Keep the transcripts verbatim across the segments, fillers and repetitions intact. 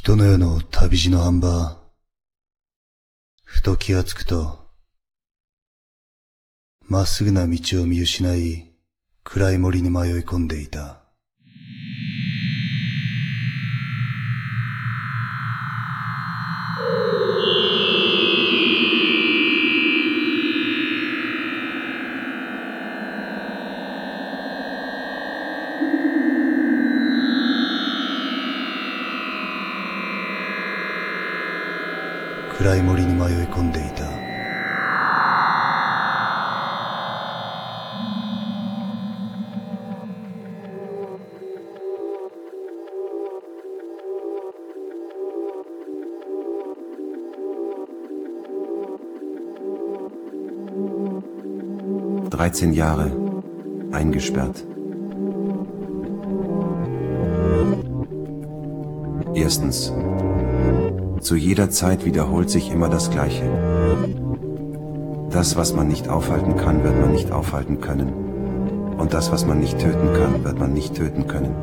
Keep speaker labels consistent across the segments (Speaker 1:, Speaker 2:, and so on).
Speaker 1: 人の世の旅路の半ば、ふと気がつくと、まっすぐな道を見失い、暗い森に迷い込んでいた。暗い森に迷い込んでいた。
Speaker 2: dreizehn Jahre, eingesperrt. Erstens. Zu jeder Zeit wiederholt sich immer das Gleiche. Das, was man nicht aufhalten kann, wird man nicht aufhalten können. Und das, was man nicht töten kann, wird man nicht töten können.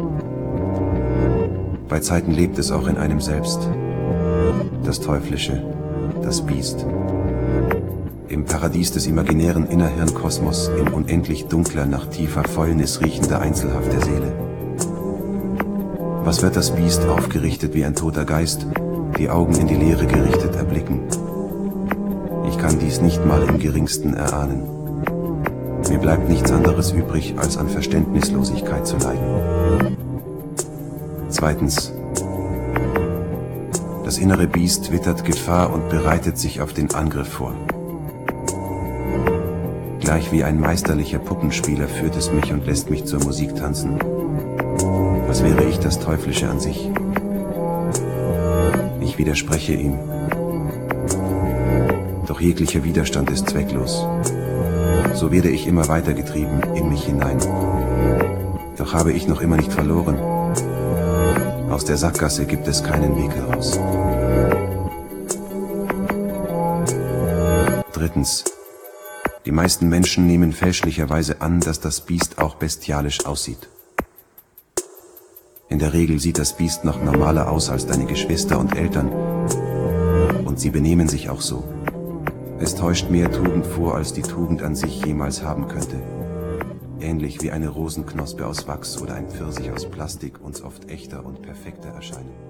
Speaker 2: Bei Zeiten lebt es auch in einem selbst. Das Teuflische, das Biest. Im Paradies des imaginären Innerhirnkosmos, in unendlich dunkler, nach tiefer Fäulnis riechender Einzelhaft der Seele. Was wird das Biest, aufgerichtet wie ein toter Geist, die Augen in die Leere gerichtet, erblicken? Ich kann dies nicht mal im geringsten erahnen. Mir bleibt nichts anderes übrig, als an Verständnislosigkeit zu leiden. Zweitens. Das innere Biest wittert Gefahr und bereitet sich auf den Angriff vor. Gleich wie ein meisterlicher Puppenspieler führt es mich und lässt mich zur Musik tanzen. Als wäre ich das Teuflische an sich. Ich widerspreche ihm. Doch jeglicher Widerstand ist zwecklos. So werde ich immer weiter getrieben in mich hinein. Doch habe ich noch immer nicht verloren. Aus der Sackgasse gibt es keinen Weg heraus. Drittens. Die meisten Menschen nehmen fälschlicherweise an, dass das Biest auch bestialisch aussieht. In der Regel sieht das Biest noch normaler aus als deine Geschwister und Eltern. Und sie benehmen sich auch so. Es täuscht mehr Tugend vor, als die Tugend an sich jemals haben könnte. Ähnlich wie eine Rosenknospe aus Wachs oder ein Pfirsich aus Plastik uns oft echter und perfekter erscheinen.